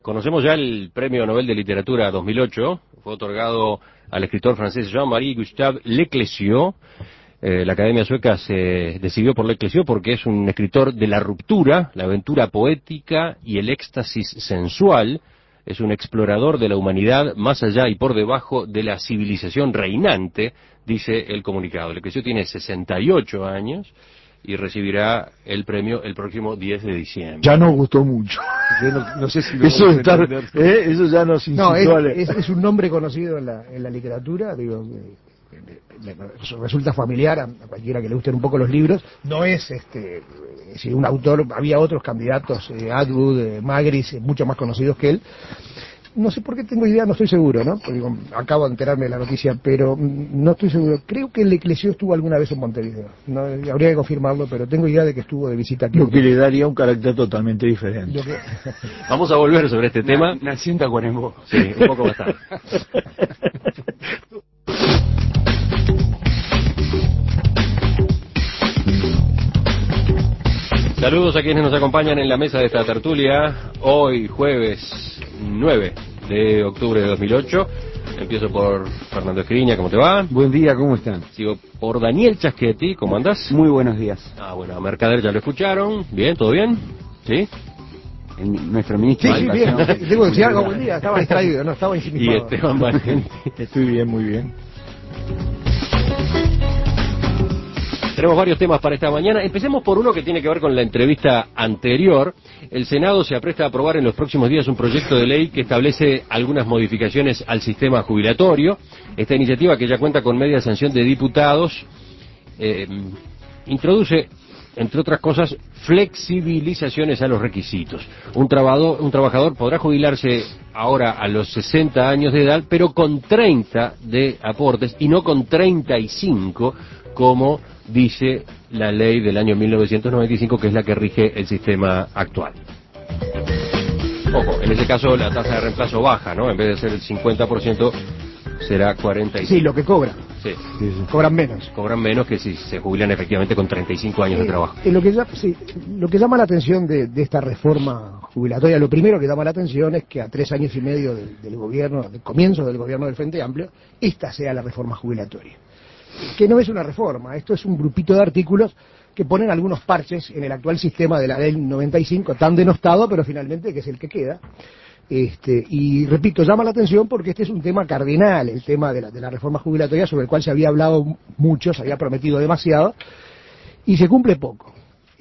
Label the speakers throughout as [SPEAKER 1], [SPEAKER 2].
[SPEAKER 1] Conocemos ya el Premio Nobel de Literatura 2008, fue otorgado al escritor francés Jean-Marie Gustave Leclésio. La Academia Sueca se decidió por Leclésio porque es un escritor de la ruptura, la aventura poética y el éxtasis sensual. Es un explorador de la humanidad más allá y por debajo de la civilización reinante, dice el comunicado. Leclésio tiene 68 años y recibirá el premio el próximo 10 de diciembre.
[SPEAKER 2] Ya nos gustó mucho.
[SPEAKER 3] Yo no sé si me
[SPEAKER 2] Eso,
[SPEAKER 3] voy a
[SPEAKER 2] está,
[SPEAKER 3] entender.
[SPEAKER 2] eso ya nos
[SPEAKER 3] No,
[SPEAKER 2] incitó
[SPEAKER 3] es un nombre conocido en la literatura, digo, resulta familiar a cualquiera que le gusten un poco los libros. No es si un autor, había otros candidatos, Atwood, Magritte, mucho más conocidos que él. No sé por qué tengo idea, no estoy seguro, ¿no? Porque, digo, acabo de enterarme de la noticia, pero no estoy seguro. Creo que Leclésio estuvo alguna vez en Montevideo. No, habría que confirmarlo, pero tengo idea de que estuvo de visita aquí.
[SPEAKER 2] Lo que le daría un carácter totalmente diferente.
[SPEAKER 1] Vamos a volver sobre este tema.
[SPEAKER 3] Nacienta Cuarembó.
[SPEAKER 1] Sí, un poco más tarde. Saludos a quienes nos acompañan en la mesa de esta tertulia. Hoy, jueves 9 de octubre de 2008. Empiezo por Fernando Escriña, ¿cómo te va?
[SPEAKER 3] Buen día, ¿cómo están?
[SPEAKER 1] Sigo por Daniel Chaschetti, ¿cómo andás?
[SPEAKER 3] Muy buenos días.
[SPEAKER 1] Bueno, a Mercader ya lo escucharon. ¿Bien? ¿Todo bien? ¿Sí?
[SPEAKER 3] Nuestro ministro
[SPEAKER 2] Sí,
[SPEAKER 3] de
[SPEAKER 2] bien.
[SPEAKER 3] Educación.
[SPEAKER 2] Debo decir algo, buen día. Estaba distraído, no estaba
[SPEAKER 1] Y
[SPEAKER 2] insinuado.
[SPEAKER 1] Esteban Valenti.
[SPEAKER 2] Estoy bien, muy bien.
[SPEAKER 1] Tenemos varios temas para esta mañana. Empecemos por uno que tiene que ver con la entrevista anterior. El Senado se apresta a aprobar en los próximos días un proyecto de ley que establece algunas modificaciones al sistema jubilatorio. Esta iniciativa, que ya cuenta con media sanción de diputados, introduce, entre otras cosas, flexibilizaciones a los requisitos. Un trabajador podrá jubilarse ahora a los 60 años de edad, pero con 30 de aportes y no con 35, como dice la ley del año 1995, que es la que rige el sistema actual. Ojo, en ese caso la tasa de reemplazo baja, ¿no? En vez de ser el 50%, será 45%.
[SPEAKER 3] Sí, lo que cobran.
[SPEAKER 1] Sí.
[SPEAKER 3] Cobran menos.
[SPEAKER 1] Cobran menos que si se jubilan efectivamente con 35 años de trabajo.
[SPEAKER 3] Lo que llama la atención de esta reforma jubilatoria, lo primero que llama la atención es que a 3 años y medio del gobierno, del comienzo del gobierno del Frente Amplio, esta sea la reforma jubilatoria. Que no es una reforma, esto es un grupito de artículos que ponen algunos parches en el actual sistema de la ley 95, tan denostado, pero finalmente que es el que queda. Y repito, llama la atención porque este es un tema cardinal, el tema de la reforma jubilatoria, sobre el cual se había hablado mucho, se había prometido demasiado, y se cumple poco.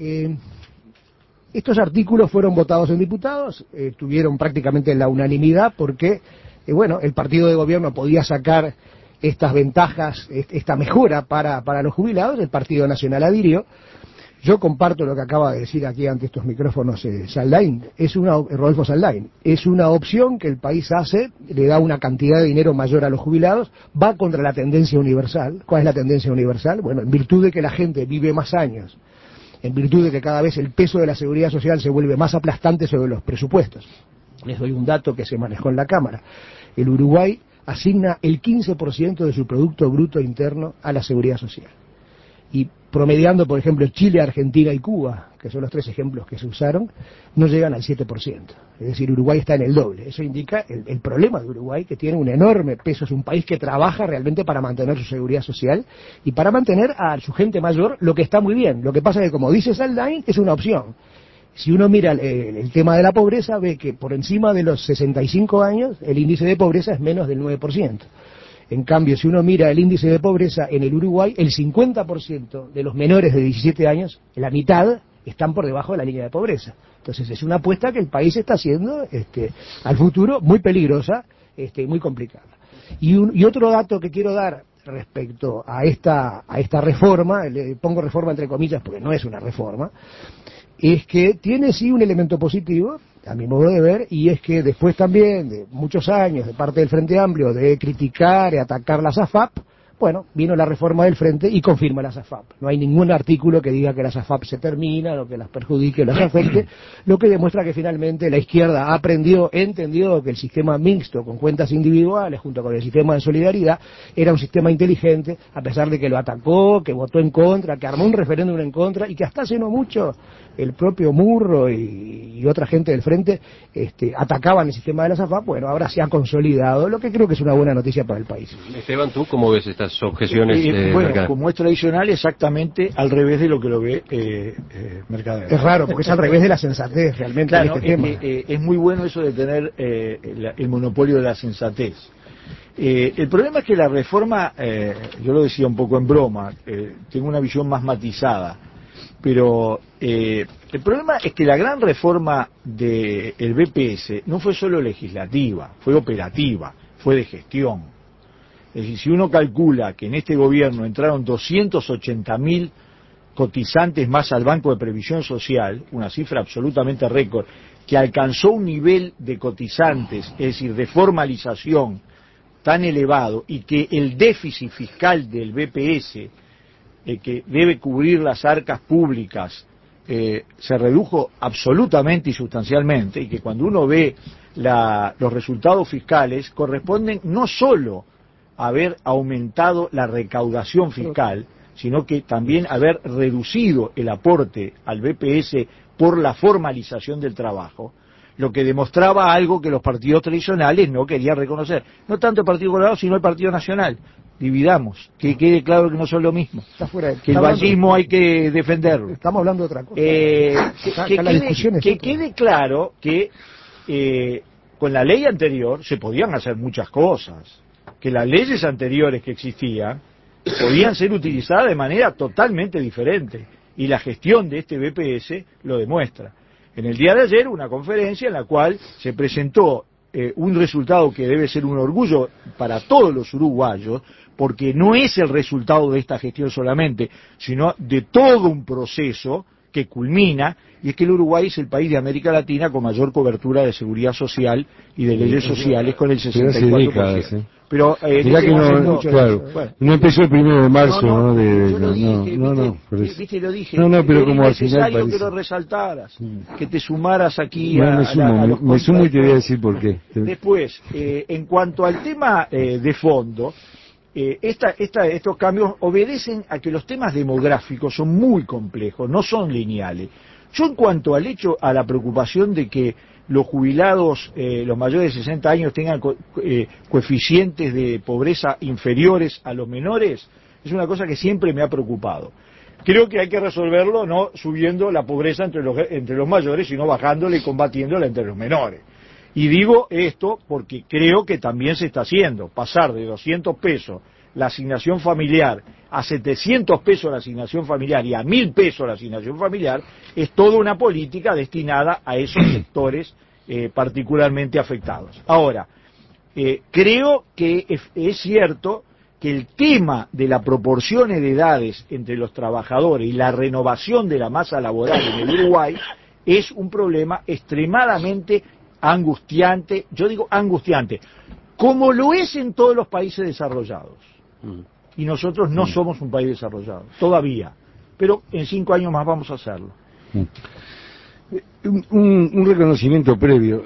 [SPEAKER 3] Estos artículos fueron votados en diputados, tuvieron prácticamente la unanimidad porque, el partido de gobierno podía sacar estas ventajas, esta mejora para los jubilados. El Partido Nacional adhirió. Yo comparto lo que acaba de decir aquí ante estos micrófonos Saldain, Rodolfo Saldain. Es una opción que el país hace, le da una cantidad de dinero mayor a los jubilados, va contra la tendencia universal. ¿Cuál es la tendencia universal? Bueno, en virtud de que la gente vive más años, en virtud de que cada vez el peso de la seguridad social se vuelve más aplastante sobre los presupuestos. Les doy un dato que se manejó en la Cámara. El Uruguay asigna el 15% de su Producto Bruto Interno a la seguridad social. Y promediando, por ejemplo, Chile, Argentina y Cuba, que son los 3 ejemplos que se usaron, no llegan al 7%. Es decir, Uruguay está en el doble. Eso indica el problema de Uruguay, que tiene un enorme peso. Es un país que trabaja realmente para mantener su seguridad social y para mantener a su gente mayor, lo que está muy bien. Lo que pasa es que, como dice Saldain, es una opción. Si uno mira el tema de la pobreza, ve que por encima de los 65 años el índice de pobreza es menos del 9%. En cambio, si uno mira el índice de pobreza en el Uruguay, el 50% de los menores de 17 años, la mitad, están por debajo de la línea de pobreza. Entonces es una apuesta que el país está haciendo al futuro muy peligrosa, muy complicada. Y otro dato que quiero dar respecto a esta reforma, le pongo reforma entre comillas porque no es una reforma, es que tiene sí un elemento positivo, a mi modo de ver, y es que después también de muchos años de parte del Frente Amplio de criticar y atacar las AFAP, Bueno, vino la reforma del Frente y confirma las AFAP. No hay ningún artículo que diga que las AFAP se terminan o que las perjudique o las afecte, lo que demuestra que finalmente la izquierda entendió que el sistema mixto con cuentas individuales junto con el sistema de solidaridad era un sistema inteligente, a pesar de que lo atacó, que votó en contra, que armó un referéndum en contra y que hasta hace no mucho el propio Murro y otra gente del Frente atacaban el sistema de las AFAP. Bueno, ahora se ha consolidado, lo que creo que es una buena noticia para el país.
[SPEAKER 1] Esteban, ¿tú cómo ves estas objeciones?
[SPEAKER 2] Bueno, como es tradicional, exactamente al revés de lo que lo ve Mercader.
[SPEAKER 3] Es raro, porque es al revés de la sensatez realmente.
[SPEAKER 2] Claro,
[SPEAKER 3] en este tema.
[SPEAKER 2] Es muy bueno eso de tener el monopolio de la sensatez. El problema es que la reforma, yo lo decía un poco en broma, tengo una visión más matizada, pero el problema es que la gran reforma del BPS no fue solo legislativa, fue operativa, fue de gestión. Es decir, si uno calcula que en este gobierno entraron 280.000 cotizantes más al Banco de Previsión Social, una cifra absolutamente récord, que alcanzó un nivel de cotizantes, es decir, de formalización tan elevado, y que el déficit fiscal del BPS, que debe cubrir las arcas públicas, se redujo absolutamente y sustancialmente, y que cuando uno ve los resultados fiscales corresponden no solo a haber aumentado la recaudación fiscal, sino que también haber reducido el aporte al BPS por la formalización del trabajo, lo que demostraba algo que los partidos tradicionales no querían reconocer. No tanto el Partido Colorado, sino el Partido Nacional. Dividamos, que quede claro que no son lo mismo, que el vallismo hay que defenderlo.
[SPEAKER 3] Estamos hablando de otra cosa.
[SPEAKER 2] Que quede claro que con la ley anterior se podían hacer muchas cosas, que las leyes anteriores que existían podían ser utilizadas de manera totalmente diferente, y la gestión de este BPS lo demuestra. En el día de ayer una conferencia en la cual se presentó un resultado que debe ser un orgullo para todos los uruguayos, porque no es el resultado de esta gestión solamente, sino de todo un proceso que culmina, y es que el Uruguay es el país de América Latina con mayor cobertura de seguridad social y de leyes sociales, con el 64%. Pero
[SPEAKER 4] mirá que no empezó el 1 de marzo, ¿no?
[SPEAKER 2] Viste, lo dije.
[SPEAKER 4] No, pero como al final
[SPEAKER 2] necesario
[SPEAKER 4] parece
[SPEAKER 2] que lo resaltaras, que te sumaras aquí
[SPEAKER 4] me sumo y te voy a decir por qué.
[SPEAKER 2] Después, en cuanto al tema de fondo, estos cambios obedecen a que los temas demográficos son muy complejos, no son lineales. Yo, en cuanto al hecho, a la preocupación de que los jubilados, los mayores de 60 años, tengan coeficientes de pobreza inferiores a los menores, es una cosa que siempre me ha preocupado. Creo que hay que resolverlo no subiendo la pobreza entre los mayores, sino bajándola y combatiéndola entre los menores. Y digo esto porque creo que también se está haciendo. Pasar de 200 pesos la asignación familiar a 700 pesos la asignación familiar y a 1.000 pesos la asignación familiar es toda una política destinada a esos sectores particularmente afectados. Ahora, creo que es cierto que el tema de la proporción de edades entre los trabajadores y la renovación de la masa laboral en el Uruguay es un problema extremadamente angustiante, yo digo angustiante, como lo es en todos los países desarrollados. Y nosotros no somos un país desarrollado, todavía, pero en 5 años más vamos a hacerlo.
[SPEAKER 4] Un reconocimiento previo.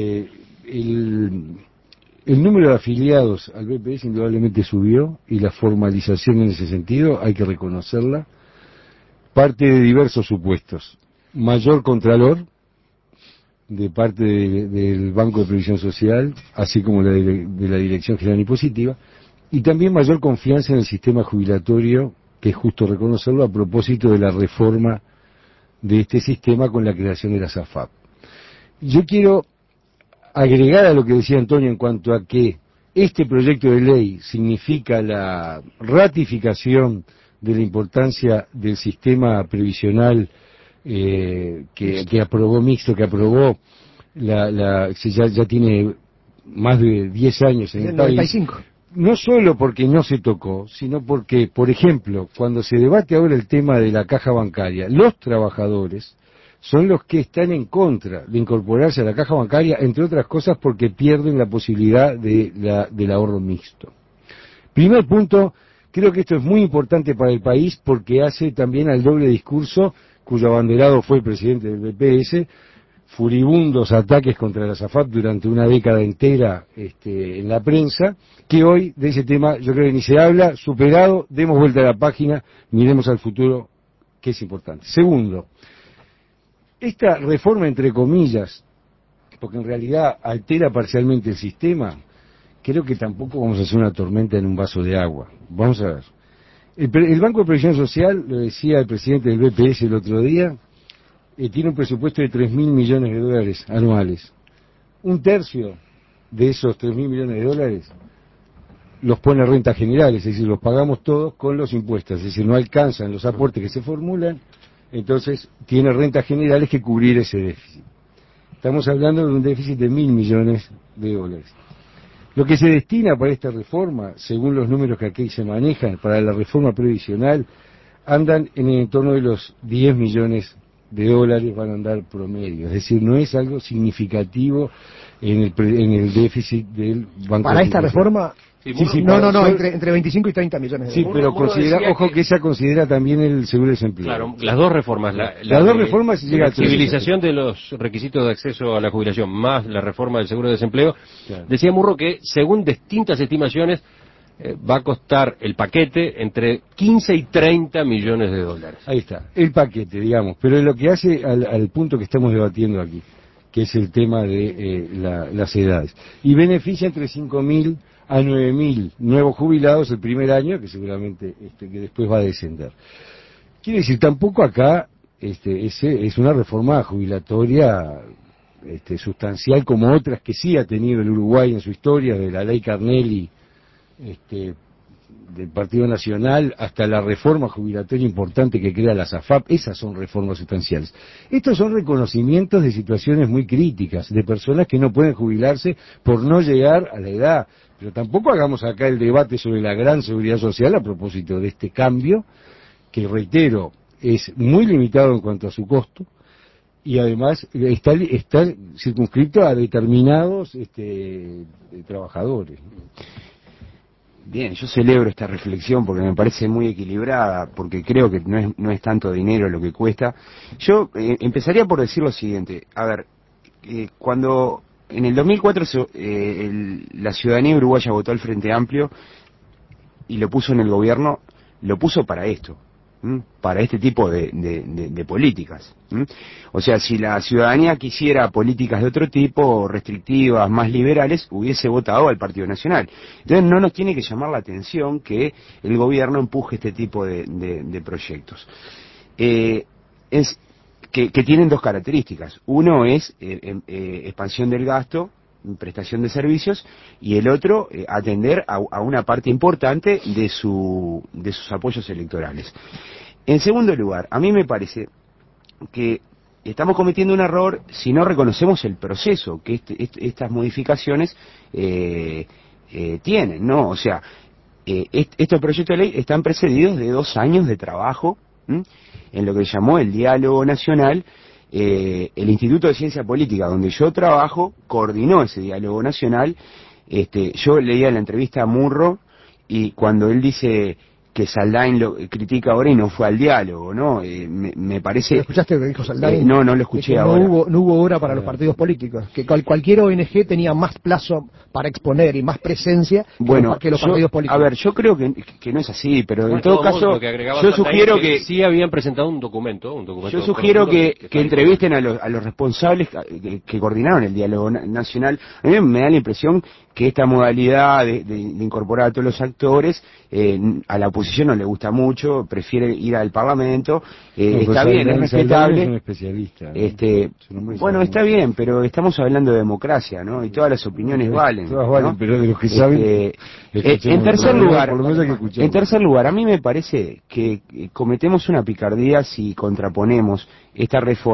[SPEAKER 4] El número de afiliados al BPS indudablemente subió, y la formalización en ese sentido hay que reconocerla, parte de diversos supuestos. Mayor contralor de parte del Banco de Previsión Social, así como de la Dirección General Impositiva, y también mayor confianza en el sistema jubilatorio, que es justo reconocerlo, a propósito de la reforma de este sistema con la creación de las AFAP. Yo quiero agregar a lo que decía Antonio en cuanto a que este proyecto de ley significa la ratificación de la importancia del sistema previsional que aprobó mixto, que aprobó ya tiene más de 10 años en el
[SPEAKER 3] 95.
[SPEAKER 4] país. No solo porque no se tocó, sino porque, por ejemplo, cuando se debate ahora el tema de la caja bancaria, los trabajadores son los que están en contra de incorporarse a la caja bancaria, entre otras cosas porque pierden la posibilidad del ahorro mixto. Primer punto Creo que esto es muy importante para el país porque hace también al doble discurso, cuyo abanderado fue el presidente del BPS, furibundos ataques contra la SAFAP durante una década entera en la prensa, que hoy de ese tema yo creo que ni se habla, superado, demos vuelta a la página, miremos al futuro, que es importante. Segundo, esta reforma entre comillas, porque en realidad altera parcialmente el sistema, creo que tampoco vamos a hacer una tormenta en un vaso de agua. Vamos a ver. El Banco de Previsión Social, lo decía el presidente del BPS el otro día, tiene un presupuesto de 3.000 millones de dólares anuales. Un tercio de esos 3.000 millones de dólares los pone renta general, es decir, los pagamos todos con los impuestos, es decir, no alcanzan los aportes que se formulan, entonces tiene rentas generales que cubrir ese déficit. Estamos hablando de un déficit de 1.000 millones de dólares. Lo que se destina para esta reforma, según los números que aquí se manejan, para la reforma previsional, andan en el entorno de los 10 millones de dólares, van a andar promedio. Es decir, no es algo significativo en el déficit del Banco.
[SPEAKER 3] Para esta reforma,
[SPEAKER 4] sí,
[SPEAKER 3] no, entre 25 y 30 millones de dólares.
[SPEAKER 4] Sí, pero considera, ojo que esa considera también el seguro de desempleo.
[SPEAKER 1] Claro, las dos reformas.
[SPEAKER 4] Las dos reformas llega
[SPEAKER 1] la civilización de los requisitos de acceso a la jubilación, más la reforma del seguro de desempleo. Claro. Decía Murro que, según distintas estimaciones, va a costar el paquete entre 15 y 30 millones de dólares.
[SPEAKER 4] Ahí está, el paquete, digamos. Pero lo que hace al punto que estamos debatiendo aquí, que es el tema de las edades. Y beneficia entre 5.000 a 9.000 nuevos jubilados el primer año, que seguramente que después va a descender. Quiere decir, tampoco acá es una reforma jubilatoria sustancial como otras que sí ha tenido el Uruguay en su historia, de la ley Carnelli, del Partido Nacional, hasta la reforma jubilatoria importante que crea la SAFAP. Esas son reformas sustanciales. Estos son reconocimientos de situaciones muy críticas, de personas que no pueden jubilarse por no llegar a la edad. Pero tampoco hagamos acá el debate sobre la gran seguridad social a propósito de este cambio, que reitero, es muy limitado en cuanto a su costo, y además está circunscrito a determinados trabajadores.
[SPEAKER 5] Bien, yo celebro esta reflexión porque me parece muy equilibrada, porque creo que no es tanto dinero lo que cuesta. Yo empezaría por decir lo siguiente. A ver, cuando en el 2004 la ciudadanía uruguaya votó al Frente Amplio y lo puso en el gobierno, lo puso para esto, para este tipo de políticas. O sea, si la ciudadanía quisiera políticas de otro tipo, restrictivas, más liberales, hubiese votado al Partido Nacional. Entonces no nos tiene que llamar la atención que el gobierno empuje este tipo de proyectos. Que tienen dos características. Uno es expansión del gasto, prestación de servicios, y el otro atender a una parte importante de sus apoyos electorales. En segundo lugar, a mí me parece que estamos cometiendo un error si no reconocemos el proceso que estas modificaciones tienen, ¿no? O sea, estos proyectos de ley están precedidos de 2 años de trabajo en lo que llamó el diálogo nacional. El Instituto de Ciencia Política, donde yo trabajo, coordinó ese diálogo nacional. Yo leía la entrevista a Murro, y cuando él dice que Saldain lo critica ahora y no fue al diálogo, ¿no? Me parece...
[SPEAKER 3] ¿Lo escuchaste lo que dijo Saldain?
[SPEAKER 5] No lo escuché ahora.
[SPEAKER 3] No hubo hora para los partidos políticos, que cualquier ONG tenía más plazo para exponer y más presencia que los partidos políticos.
[SPEAKER 5] A ver, yo creo que no es así, pero en todo caso, yo sugiero que
[SPEAKER 1] sí habían presentado un documento.
[SPEAKER 5] Yo sugiero que entrevisten a los responsables que coordinaron el diálogo nacional. A mí me da la impresión que esta modalidad de incorporar a todos los actores, a la oposición no le gusta mucho, prefiere ir al Parlamento. Está bien, es respetable.
[SPEAKER 4] Es un especialista, ¿no?
[SPEAKER 5] Bueno, está bien, pero estamos hablando de democracia, ¿no? Y todas las opiniones valen.
[SPEAKER 4] Todas valen, ¿no? Pero de los que saben...
[SPEAKER 5] En tercer lugar, a mí me parece que cometemos una picardía si contraponemos esta reforma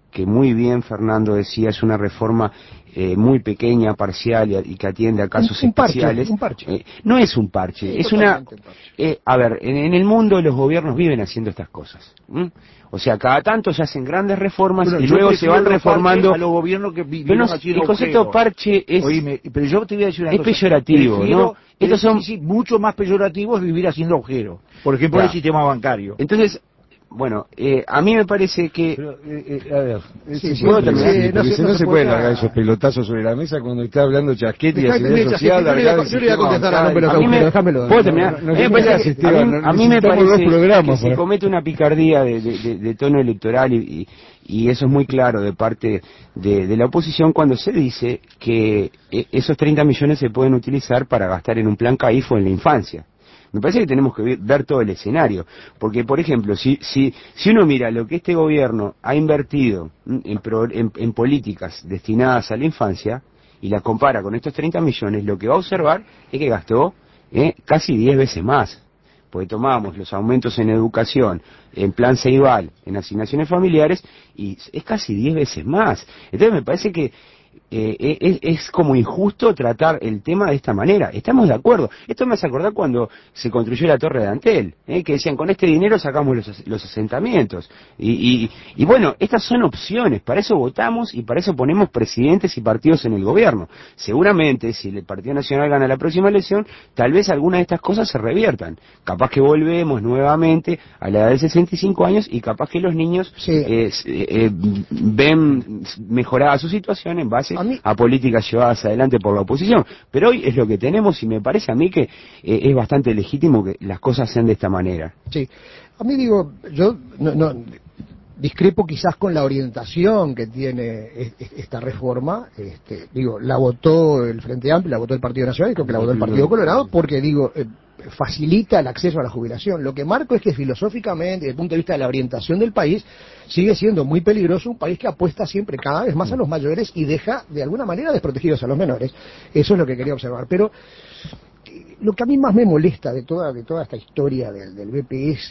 [SPEAKER 5] que muy bien Fernando decía, es una reforma muy pequeña, parcial y que atiende a casos especiales.
[SPEAKER 3] Un parche.
[SPEAKER 5] No es un parche,
[SPEAKER 3] Sí,
[SPEAKER 5] es una...
[SPEAKER 3] parche.
[SPEAKER 5] A ver, en el mundo los gobiernos viven haciendo estas cosas. O sea, cada tanto se hacen grandes reformas y luego se van reformando.
[SPEAKER 2] A los gobiernos que vivieron haciendo
[SPEAKER 5] el concepto
[SPEAKER 2] agujeros.
[SPEAKER 5] parche es...
[SPEAKER 2] Oíme, pero yo te voy a decir una
[SPEAKER 5] es
[SPEAKER 2] cosa.
[SPEAKER 5] peyorativo, ¿no?
[SPEAKER 2] Estos son mucho más peyorativos vivir haciendo agujeros. Por ejemplo, el sistema bancario.
[SPEAKER 5] Entonces, bueno, a mí me parece que...
[SPEAKER 4] Pero, a ver,
[SPEAKER 5] ¿puedo terminar?
[SPEAKER 4] No se pueden largar esos pelotazos sobre la mesa cuando está hablando Chasquetti y seguridad social.
[SPEAKER 3] Yo le voy a contestar a López Agujero, déjamelo.
[SPEAKER 5] ¿Puedo terminar? A mí me parece que se comete una picardía de tono electoral y eso es muy claro de parte de la oposición cuando se dice que esos 30 millones se pueden utilizar para gastar en un plan CAIFO en la infancia. Me parece que tenemos que ver todo el escenario, porque por ejemplo, si uno mira lo que este gobierno ha invertido en políticas destinadas a la infancia y la compara con estos 30 millones, lo que va a observar es que gastó casi 10 veces más, porque tomamos los aumentos en educación, en plan Ceibal, en asignaciones familiares, y es casi 10 veces más. Entonces me parece que es como injusto tratar el tema de esta manera. Estamos de acuerdo. Esto me hace acordar cuando se construyó la Torre de Antel, que decían, con este dinero sacamos los asentamientos. Y bueno, estas son opciones. Para eso votamos y para eso ponemos presidentes y partidos en el gobierno. Seguramente, si el Partido Nacional gana la próxima elección, tal vez algunas de estas cosas se reviertan. Capaz que volvemos nuevamente a la edad de 65 años y capaz que los niños ven mejorada su situación en base a políticas llevadas adelante por la oposición. Pero hoy es lo que tenemos y me parece a mí que es bastante legítimo que las cosas sean de esta manera.
[SPEAKER 3] Sí, a mí digo, yo no discrepo quizás con la orientación que tiene esta reforma. Digo, la votó el Frente Amplio, la votó el Partido Nacional y creo que la votó el Partido Colorado porque digo... facilita el acceso a la jubilación. Lo que marco es que filosóficamente, desde el punto de vista de la orientación del país, sigue siendo muy peligroso un país que apuesta siempre cada vez más a los mayores y deja de alguna manera desprotegidos a los menores. Eso es lo que quería observar. Pero lo que a mí más me molesta de toda esta historia del BPS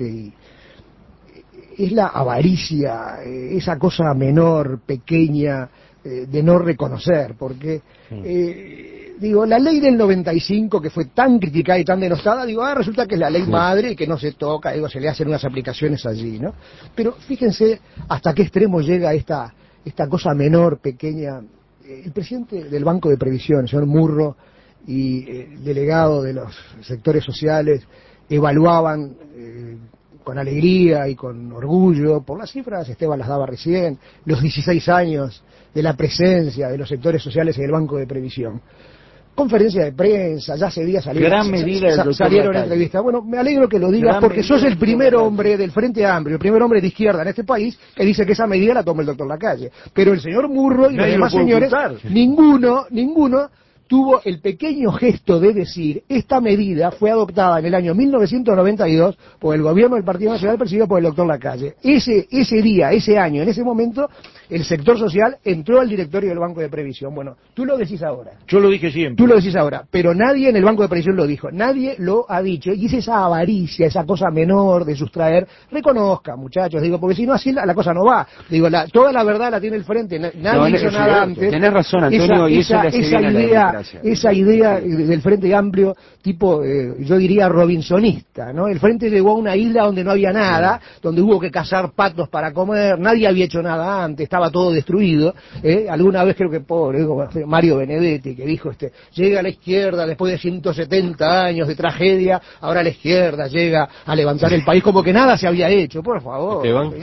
[SPEAKER 3] es la avaricia, esa cosa menor, pequeña, de no reconocer, porque digo, la ley del 95 que fue tan criticada y tan denostada, digo, resulta que es la ley madre y que no se toca, digo, se le hacen unas aplicaciones allí, ¿no? Pero fíjense hasta qué extremo llega esta cosa menor, pequeña. El presidente del Banco de Previsión, el señor Murro, y el delegado de los sectores sociales evaluaban con alegría y con orgullo, por las cifras, Esteban las daba recién, los 16 años de la presencia de los sectores sociales en el Banco de Previsión. Conferencia de prensa, ya hace días salieron entrevistas. Bueno, me alegro que lo digas porque sos el primer hombre del Frente Amplio, el primer hombre de izquierda en este país que dice que esa medida la toma el doctor Lacalle. Pero el señor Murro y los demás señores, ninguno tuvo el pequeño gesto de decir, esta medida fue adoptada en el año 1992 por el gobierno del Partido Nacional presidido por el doctor Lacalle. Ese día, ese año, en ese momento, el sector social entró al directorio del Banco de Previsión. Bueno, tú lo decís ahora.
[SPEAKER 2] Yo lo dije siempre.
[SPEAKER 3] Tú lo decís ahora, pero nadie en el Banco de Previsión lo dijo. Nadie lo ha dicho. Y es esa avaricia, esa cosa menor de sustraer. Reconozca, muchachos, digo, porque si no así la cosa no va. Digo, toda la verdad la tiene el frente. Nadie hizo nada antes.
[SPEAKER 5] Tenés razón, Antonio, y eso le hace bien a la democracia.
[SPEAKER 3] Esa idea del Frente Amplio, tipo, yo diría robinsonista, ¿no? El Frente llegó a una isla donde no había nada, donde hubo que cazar patos para comer, nadie había hecho nada antes, estaba todo destruido. Alguna vez creo que Mario Benedetti, que dijo, llega a la izquierda después de 170 años de tragedia, ahora la izquierda llega a levantar el país como que nada se había hecho, por favor.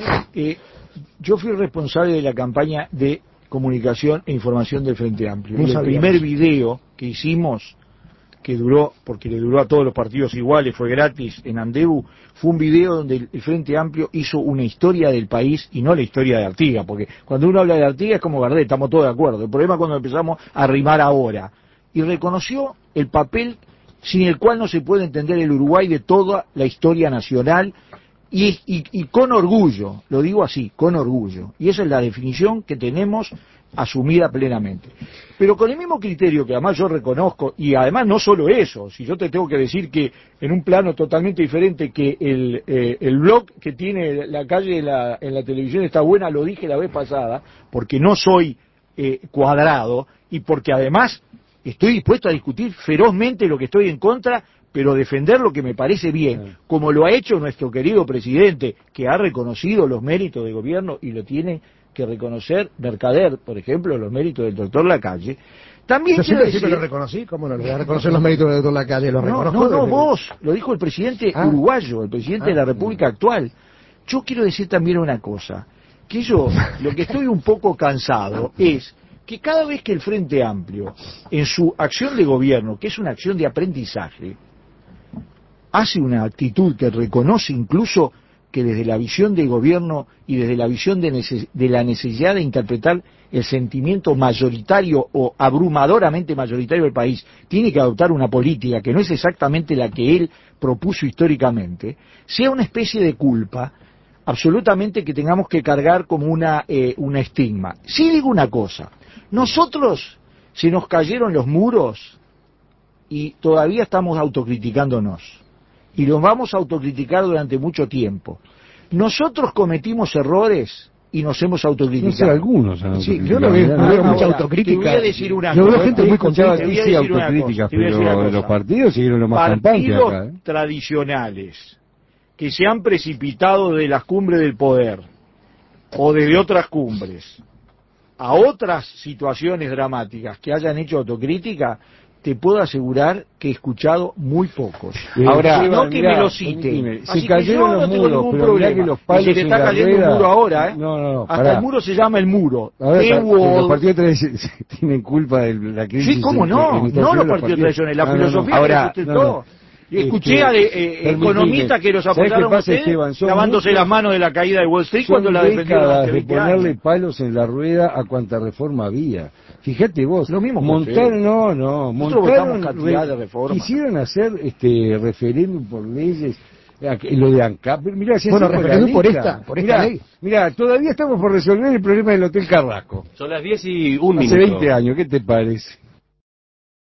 [SPEAKER 2] Yo fui el responsable de la campaña de comunicación e información del Frente Amplio. Y el primer video que hicimos, que duró, porque le duró a todos los partidos iguales, fue gratis en Andebu, fue un video donde el Frente Amplio hizo una historia del país y no la historia de Artigas, porque cuando uno habla de Artigas es como Gardel, estamos todos de acuerdo. El problema es cuando empezamos a rimar ahora. Y reconoció el papel sin el cual no se puede entender el Uruguay de toda la historia nacional. Y con orgullo, lo digo así, con orgullo. Y esa es la definición que tenemos asumida plenamente. Pero con el mismo criterio que además yo reconozco, y además no solo eso, si yo te tengo que decir que en un plano totalmente diferente que el blog que tiene la calle en la televisión está buena, lo dije la vez pasada, porque no soy cuadrado y porque además estoy dispuesto a discutir ferozmente lo que estoy en contra, pero defender lo que me parece bien, como lo ha hecho nuestro querido presidente, que ha reconocido los méritos de gobierno y lo tiene que reconocer Mercader, por ejemplo, los méritos del doctor Lacalle. También
[SPEAKER 3] yo
[SPEAKER 2] quiero
[SPEAKER 3] siempre
[SPEAKER 2] decir...
[SPEAKER 3] lo reconocí, ¿cómo no lo voy a reconocer los méritos del doctor Lacalle? Lo reconozco.
[SPEAKER 2] No, vos, lo dijo el presidente uruguayo, el presidente de la República actual. Yo quiero decir también una cosa, que yo lo que estoy un poco cansado es que cada vez que el Frente Amplio, en su acción de gobierno, que es una acción de aprendizaje, hace una actitud que reconoce incluso que desde la visión de gobierno y desde la visión de la necesidad de interpretar el sentimiento mayoritario o abrumadoramente mayoritario del país, tiene que adoptar una política que no es exactamente la que él propuso históricamente, sea una especie de culpa absolutamente que tengamos que cargar como una estigma. Sí digo una cosa, nosotros se nos cayeron los muros y todavía estamos autocriticándonos. Y los vamos a autocriticar durante mucho tiempo. Nosotros cometimos errores y nos hemos autocriticado.
[SPEAKER 4] No sé, algunos.
[SPEAKER 3] Sí, yo no veo mucha autocrítica.
[SPEAKER 2] Te voy a decir una
[SPEAKER 3] yo
[SPEAKER 2] cosa.
[SPEAKER 3] veo gente muy contenta.
[SPEAKER 2] Te voy a decir una cosa.
[SPEAKER 4] Pero los partidos siguieron lo más campantes acá.
[SPEAKER 2] Partidos tradicionales que se han precipitado de las cumbres del poder o desde otras cumbres a otras situaciones dramáticas que hayan hecho autocrítica, te puedo asegurar que he escuchado muy pocos.
[SPEAKER 4] Ahora,
[SPEAKER 2] no que
[SPEAKER 4] mirá,
[SPEAKER 2] me lo cite.
[SPEAKER 4] Se cayeron los muros, pero mirá que los palos
[SPEAKER 2] y se te está cayendo un muro ahora, ¿eh?
[SPEAKER 4] No,
[SPEAKER 2] hasta
[SPEAKER 4] pará.
[SPEAKER 2] el muro se llama el muro.
[SPEAKER 4] A ver, los partidos tradicionales tienen culpa de la crisis.
[SPEAKER 2] Sí, ¿cómo no? No los partidos tradicionales, la filosofía
[SPEAKER 5] Ahora,
[SPEAKER 2] que sustentó. Escuché a economistas que los apoyaron a ustedes lavándose las manos de la caída de Wall Street cuando la defendieron hace 20 años.
[SPEAKER 4] De ponerle palos en la rueda a cuanta reforma había. Fíjate vos,
[SPEAKER 2] lo mismo
[SPEAKER 4] montaron
[SPEAKER 2] cantidad de reformas.
[SPEAKER 4] Quisieron hacer referéndum por leyes, lo de ANCAP, mirá,
[SPEAKER 3] referéndum por esta ley.
[SPEAKER 4] Mirá, todavía estamos por resolver el problema del Hotel Carrasco.
[SPEAKER 1] Son las 10:01.
[SPEAKER 4] Hace 20 años, ¿qué te parece?